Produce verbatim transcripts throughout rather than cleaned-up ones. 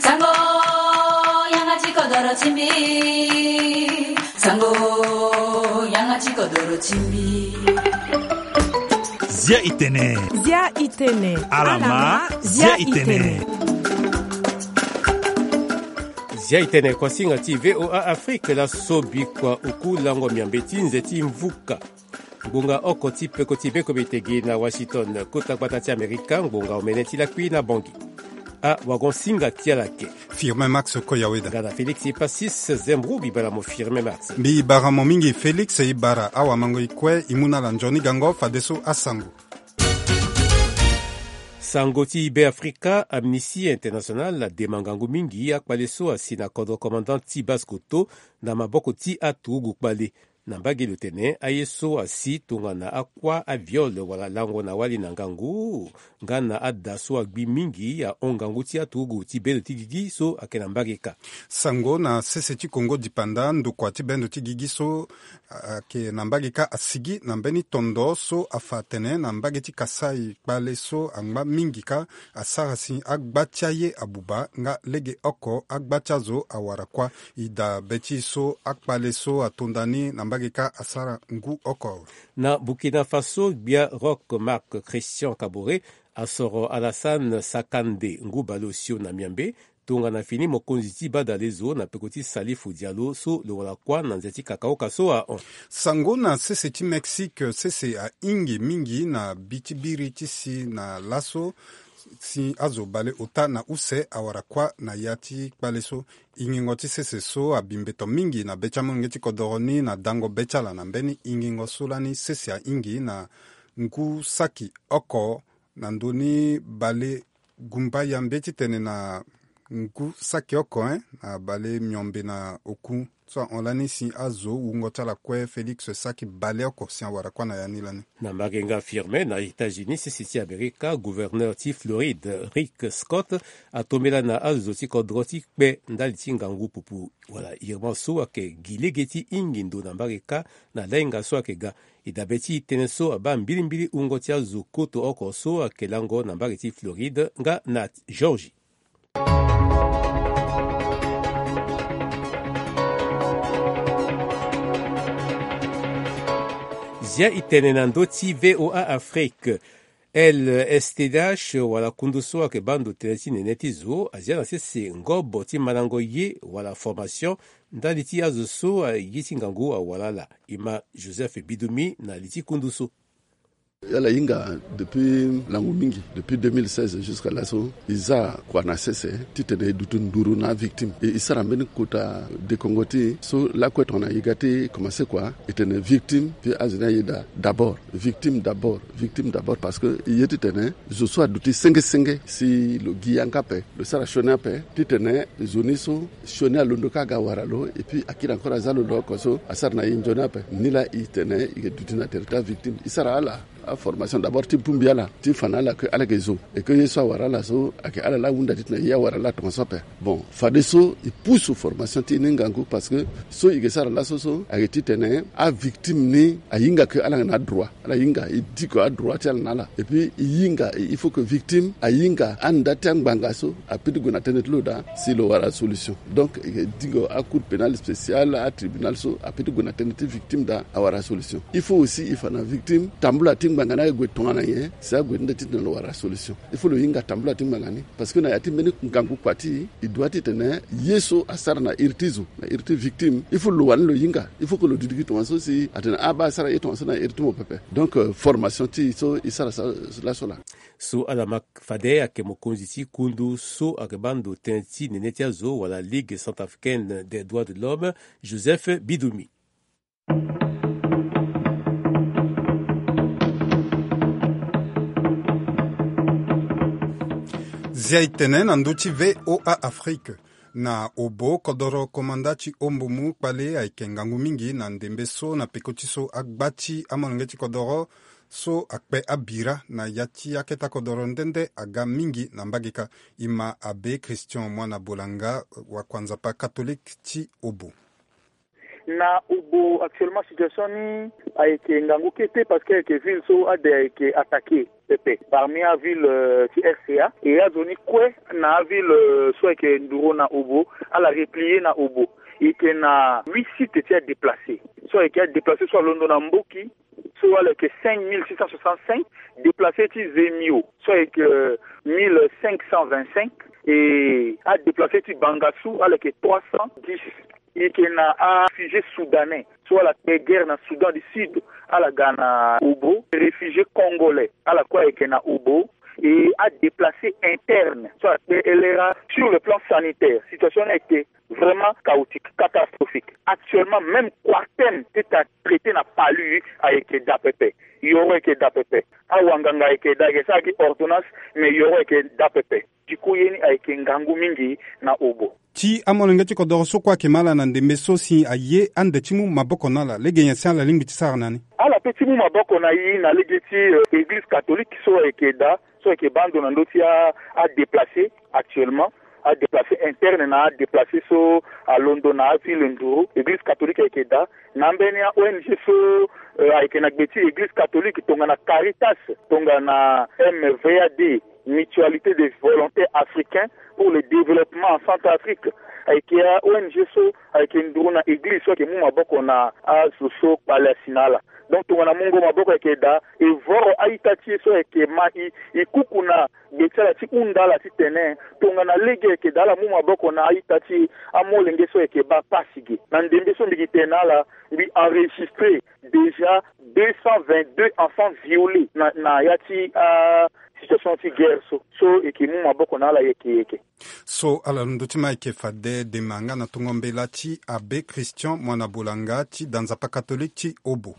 Sango 양아치 거더러 침비 Sango 양아치 거더러 침비 Zia Itene. Zia Itene. Alama Zia Itene. Zia Itene kwa singa ti V O A Afrique la sobi kwa uku lango miambeti nzeti mvuka. Ngunga oko ti peko ti beko betegi na Washington kota kwatati Amerika ngunga omeneti la kui na bongi. A wagon singa tia lake. Firme Max Koyaweda. Gada Felix Ipasis Zembru bibala mo firme Max. Bi ibara mo mingi Felix ibara awa mango ikwe imuna la njoni gango fadeso asango. Sangoti Ibe Afrika, Amnesty International la demangangu mingi akpaleso asina kodo commandant ti Baskoto na maboko ti atu gukbale. Nambagi lutene ayeso asi tungana akwa aviol wala lango na wali nangangu ngana adaso agbi mingi ya ongangu ti atugu ti bendo ti gigi so akena mbageka. Sango na sese ti Congo dipanda ndukwa ti bendo ti gigi so ake na mbageka asigi na mbeni tondo so afatene na mbage ti kasai kpale so angba mingi ka asarasi agbatia ye abuba nga lege oko agbatia zo awara kwa ida beti so akpale so atondani na mbageka asara ngu oko. Na Burkina Faso bia rock Marc Christian Kabore asoro Alassane Sakande ngu balosio na miambe tunga na fini mokonzi ti bada lezo na pekoti Salifou Diallo so lo wala kwa na nzeti kakao kaso a on. Sango na sese ti Mexique sese a ingi mingi na bitibiri ti si na laso si azo bale ota na use awara kwa na yati bale so ingingo ti sese so abimbeto mingi na becha mongeti kodoroni na dango bechala na mbeni ingingo solani sese a ingi na nku saki oko na ndoni bale gumba ya mbeti tene na nku saki oko eh, na bale myombe na oku so onlani si azo ungota la kwe Felix saki bale oko si awara kwa na yanilani. Na magenga firme na États-Unis si ti Amerika gouverneur ti Floride Rick Scott atomela na azo ti kodroti kpe ndali ti ngangu pupu wala irman so ake gilege ti ingindo na mbareka na lenga so ake ga idabe ti tene so aba mbilimbili ungo ti azo koto oko so ake lango na mbare ti Floride nga na Georgie. Zia Itene na ndo ti V O A Afrique. El S T D H wala kunduso ake bando teneti nene ti zo azia na sese ngobo ti malango ye wala formation ndali ti azo so ye ti ngangu wala la ima Joseph Bidumi na li ti kunduso. Yala inga depuis langu mingi depuis deux mille seize jusqu'à là so iza kwa na sese titene dutun duru na victime et isara mbeni kuta de Congoti so la kwet on a yigati commencé quoi etene victime puis azina yida d'abord victime d'abord victime d'abord parce que yeti tene je sois duti senge senge si le giyanka pe le sara shona pe titene zoniso shona londoka ga waralo et puis akira encore azalo loko so asar na injona pe nila itene yidi na territoire victime isara ala a formation d'abord ti pumbia la ti fana la que ala gezo et que yeso wara la so ake ala la wunda ti na ya wara la ton sope bon fade so il pousse formation ti ningangu parce que so igesara la so so ake ti tene a victime ni ayinga que ala na droit ala yinga il dit que a droit ti ala na et puis yinga il faut que victime ayinga anda tang banga so a pidi gona tenet loda si lo wara solution donc digo a cour pénal spécial a tribunal so a pidi gona tenet victime da a wara solution il faut aussi il fana victime tambula bangana e gwetongana ye sa gwenda ti no wara solution il faut le hinga tambula ti bangani parce que na yati meni ngangu kwati il doit être yeso asara na irtizo na irti victime il faut le wan le hinga il faut que le didigi to so si atena aba sara eto so na irti mo pepe donc euh, formation ti so isara la sola so ala mak fade ake mokonzi ti kundu so ake bando tenti neneti azo wala Ligue centrafricaine des droits de l'homme Joseph Bidumi. Zia Itene na nduti V O A Afrique na obo kodoro komandati ombumu kpale aike ngangu mingi na ndembe so na pekoti so agbati amonongeti kodoro so akpe abira na yati aketa kodoro ndende aga mingi na mbagika ima abe Christian mwana bolanga wa kwanza pa catholique ti obo. Na obo actuellement situation ni a été ngangu kete parce que que ville so a été attaqué Pepe parmi la ville euh, R C A et a zoni kwe na ville euh, soit que nduro na Obo à la replier na Obo et que na huit sites étaient déplacés soit qui a déplacé soit London na Mboki soit que cinq mille six cent soixante-cinq déplacés ti Zemio soit que mille cinq cent vingt-cinq et a déplacé ti Bangassou avec trois cent dix et qui na a réfugié soudanais soit la guerre na Soudan du Sud à la Ghana Obo réfugiés congolais à la quoi et na Obo et a déplacé interne soit elle era sur le plan sanitaire situation a été vraiment chaotique catastrophique actuellement même Quartem est à traiter na palu avec d'A P P yoro ke d'A P P a wanganga ke da ke sa ki ordonnance mais yoro ke d'A P P tiku yeni avec ngangu mingi na Obo ti amolenga ti kodoro so kwa kemala na ndembe so si aye ande timu maboko nala legenya sa la lingbi tsara nani ala petimu maboko na yi na legeti euh, église catholique so ekeda so ke bando na ndoti a, a déplacé actuellement a déplacé interne na a déplacé so à London na ville Nduru église catholique ekeda na mbene O N G so euh, avec na gbeti église catholique tonga na Caritas tonga na M V A D mutualité des volontaires africains pour le développement en Centrafrique avec O N G so avec Nduru na église so ke mu maboko na a so palestinala donc tongana mungo maboko ekeda e voro aitati so eke mai ikukuna getala ti undala ti tene tongana lege ekeda la mu maboko na aitati amolenge so eke ba pasige na ndembe so ndiki tenala bi enregistré déjà deux cent vingt-deux enfants violés na, na yati a uh, situation ti guerre so so eke mu maboko na la yeke yeke so ala ndotima eke fade de manga na tungombela ti abe Christian mwana bolanga ti danzapa catholique ti Obo.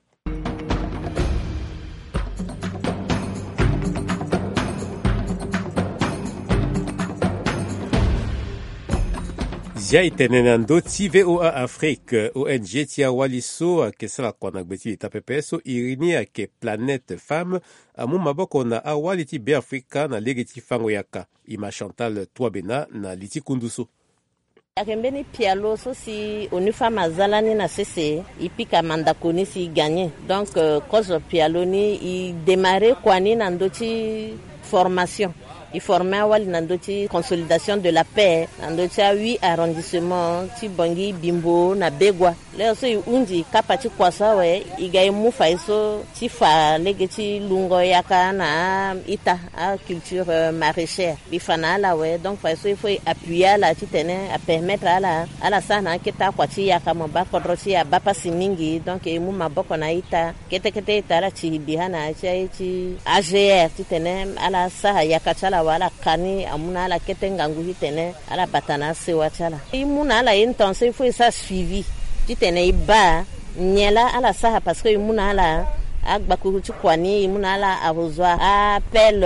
Zia itenenando ti V O A Afrique O N G ti awaliso ke sala kwana gbeti ta pepeso irini ke Planète Femme amu maboko na awali ti be Afrika na lege ti fango yaka ima Chantal Twabena na liti kunduso akembeni pialo so si onifa mazalani na sese ipika mandakoni si gagné donc euh, cause pialo ni i démarrer kwani na ndoti formation il formait wali nandoti consolidation de la paix nandoti a huit arrondissements ti bangi bimbo na begwa leo so undi kapati kwasa we igai mufa iso ti fa lege ti lungo yaka na ita a culture euh, maraîchère bifana la we donc fa so il faut appuyer la ti tene à permettre ala ala sana kita kwati yaka mo ba kodroti ya bapa siningi donc e mu maboko na ita kete kete ita la ti bihana ti A G R ti tene ala sa yaka chala wala kani amuna la ketengangu hitene ala batana sewa chala imuna la intention il faut ça suivi hitene iba nyela ala saha parce que imuna la agbaku ti kwani imuna la arozwa appel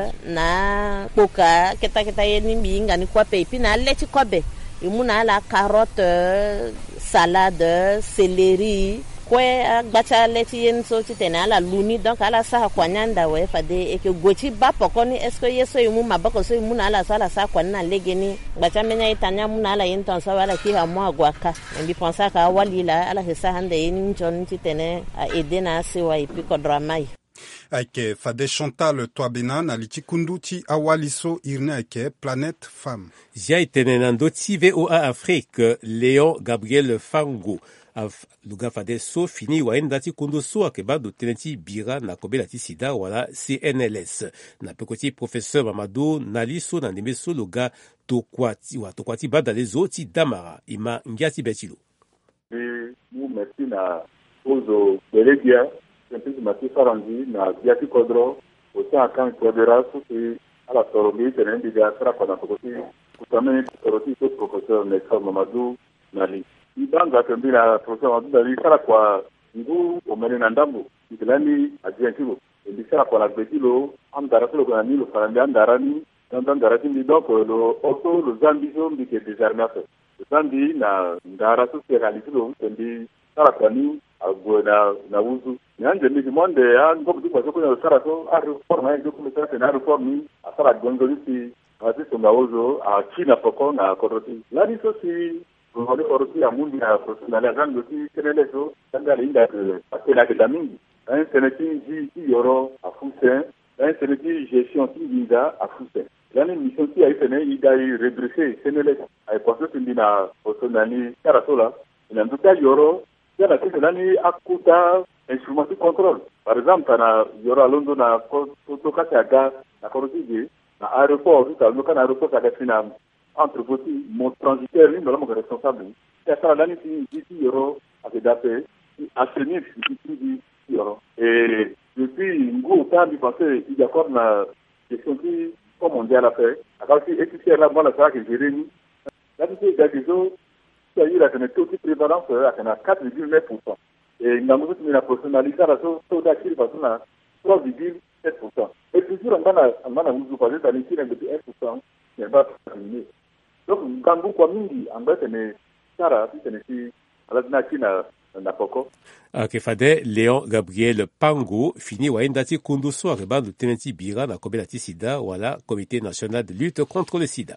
na poka keta keta yeni mbinga ni kwape puis na leti kobe imuna la carotte salade céleri kwe agbacha leti yen so ti tene ala luni donc ala sa kwanyanda we fade e ke gochi ba pokoni est ce que yeso imu mabako so imu na ala sa ala sa kwanna legeni gbacha menya itanya mu na ala yen ton sa wala ki ha mo agwaka mbi pensa ka wali la ala sa hande yen njon ti tene a edena se wa ipi ko dramai ake fade Chantal Twabena na liti kundu ti awaliso irne ake Planète Femme zia itenenando ti V O A Afrique Léon Gabriel Fango Af, luga fade so fini wa endati kundo so akeba do tenenti bira na kobela ti sida wala C N L S na pekoti professeur Mamadou Naliso na ndembe so luga tokwati wa tokwati bada les oti damara ima ngiati betilo et nous merci na ozo belegia sempre mati farandi na biati kodro osa kan kodera so ti ala torobi tenendi ga sara kwa na tokoti kutame toroti so professeur Neka Mamadou Nali ibanga tembira professeur Abdali sara kwa ngu omene na ndambo itilani ajentigo ndisara kwa la betilo amdara ko ko ni lo farandi andara ni ndara ni donc lo auto lo zambizo mbike désarmé le zambi na ndara so se réaliser ndi sara kwa ni agona na uzu nyanje ndi monde ya ngobu kwa soko na sara so a reforma ndio kumeta na reformi asara gongo lisi asi songaozo a China poko na koroti la diso si Rwanda oroti ya mundi ya professionnel zango ti keneleso tanga linda ke atela ke damingi un seneti ji yoro a fusen un sénégalais gestion qui visa à Foussé. L'année mission qui a été menée, il a redressé Sénélec à l'époque où il a autonomie Karasola. Il a tout cas yoro. Il y a que l'année à Kouta instrument de contrôle. Par exemple, il y aura Londres na Kotoka Saga, na Korosigi, na aéroport, tout à l'heure, aéroport Saga Finam. Entre vous, mon transitaire, lui, nous sommes responsables. C'est ça, l'année qui dit euro a été d'appel, assainir ce qui dit euro. Et depuis un gros temps, il pensait qu'il y a encore une gestion qui, comme on dit à la fin, alors si efficace là, moi, la salle que j'ai réunie, là, tu sais, il y a des autres, il y a eu la taux de prévalence à quatre virgule neuf pour cent. Et nous avons mis la personnalité à la taux d'actif à trois virgule sept pour cent. Et toujours, on va vous parler d'un équilibre depuis un pour cent, il n'y a pas terminé. Donc, quand vous communiquez, en fait, c'est Sarah, c'est ici, à la Natina, na Poko. Akefade Léon Gabriel Pango fini waendati kunduso areba de tenenti bira na kobelati sida wala comité national de lutte contre le sida.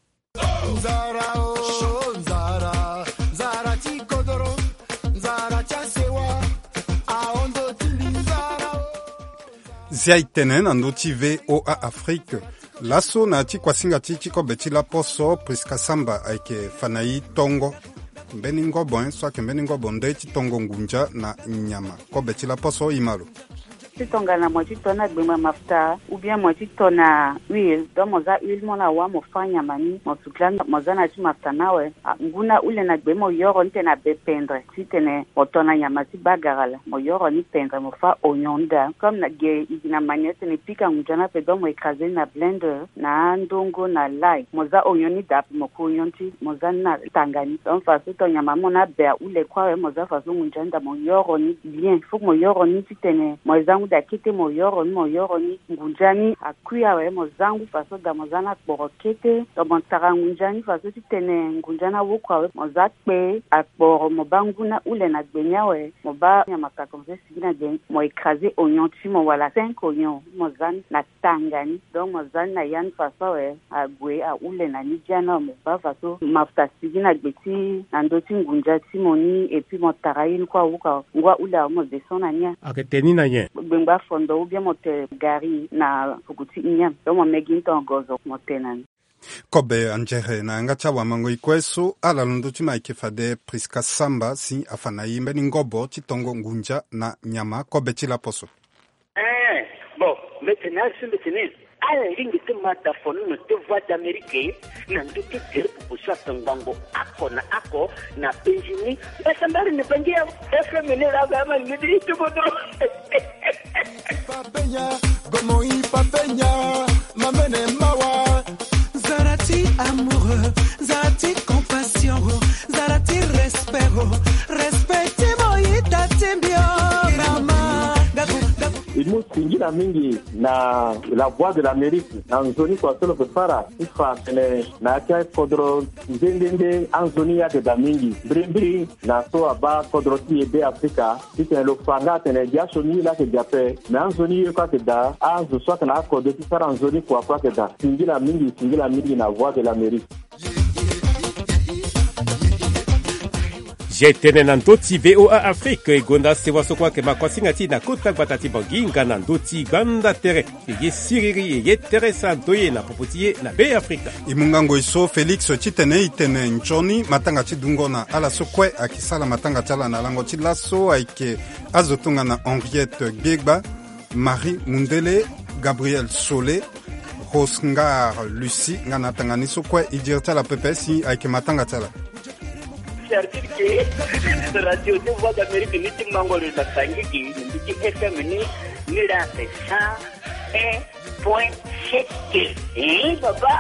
Ziaitenen andoti V O A Afrique. Laso na ti kwasinga ti chiko beti la poso priska samba aike fanai tongo. Mbeni ngobo en so ke mbeni ngobo ndai ti tongo ngunja na nyama. Ko beti la poso imalo. Titonga na moji tona gbema mafuta ou bien moji tona huile do moza huile mona wa mofanya mani mosuklan moza na ti mafuta nawe nguna ule na gbema yoro nte na bependre titene otona nyama ti bagarala mo yoro ni pendre mo fa onyonda comme na ge idina maniete ne pika ngujana pe do mo ikaze na blender na ndongo na lai moza onyoni dap mo ko onyonti moza na tangani donc fa to nyama mona be ule kwa moza fa so ngujanda mo yoro ni bien faut mo yoro ni titene moza da kete mo yoro mo yoro ni ngunjani akuya we mo zangu faso da mozana borokete do montara ngunjani faso titene ngunjana wukwa we mo zakpe akboro mo banguna ule na gbenya we mo ba nyama ka komse sigina de mo écraser oignon ti mo wala cinq oignons mo zan na tangani do mo zan na yan faso we agwe a ule na nijana mo ba faso mafuta sigina gbeti na ndoti ngunja ti mo ni et puis mo tarayin kwa wukwa ngwa ule mo desona nya aketeni na nye Bengba fondo ou bien mote gari na fukuti inyam. Do mo meginto ngozo motenan. Kobe anjere na ngacha wa mango ikweso ala londo chima ikefade priska samba si afana yimbe ni ngobo chitongo ngunja na nyama kobe chila poso. Eh, bon, maintenant c'est maintenant. Ala lingi te mata fonu no te voix d'Amérique na ndote tere pupusa tangango ako na ako na penjini basambari ne pengia F M ne la gama ni di tu bodo papenya gomo i papenya mamene mawa zarati amoureux zarati compassion zarati respect respecte moita tembio mama Imu singira mingi na la voix de l'Amérique na nzoni kwa solo pepara ifa tene na kia kodro nzendende anzoni ya de mingi brimbri na so aba kodro ti ebe Afrika tene lo fanga tene dia soni la ke diape na anzoni yo kwa da anzo so na kodro ti sara anzoni kwa kwa ke da singira mingi singira mingi na voix de l'Amérique. Jetene na ndoti V O A Afrique egonda sewa sokwa ke makwasinga ti na kota batati banginga na ndoti ganda tere ye siriri ye teresa doye na popotiye na be Afrika. Imungango iso Felix chitene itene nchoni matanga chidungo na ala sokwe akisala matanga chala na lango chilaso aike azotunga na Henriette Gbegba, Marie Mundele, Gabriel Solé, Rosngar Lucie ngana tangani sokwe idirta la pepesi aike matanga chala. C'est-à-dire que la radio de voix d'Amérique ni ti mangolo na sangiki ni ti F M ni ni la cent un point sept. Eh papa.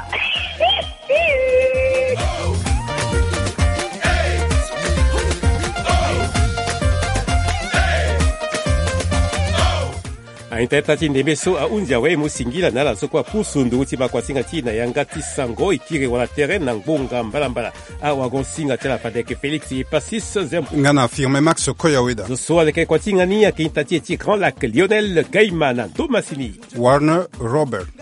A intertati ndemeso a unja we musingila na la sokwa pusundu uti makwasinga ti na yangati sango ikire wala terrain na ngbonga mbalambala a wagon singa tela padeke Felix y passis zempu ngana affirme Max Koyaweda zo so avec kwatinga ni ya kintati ti Grand Lac Lionel Gaimana Domasini Warner Robert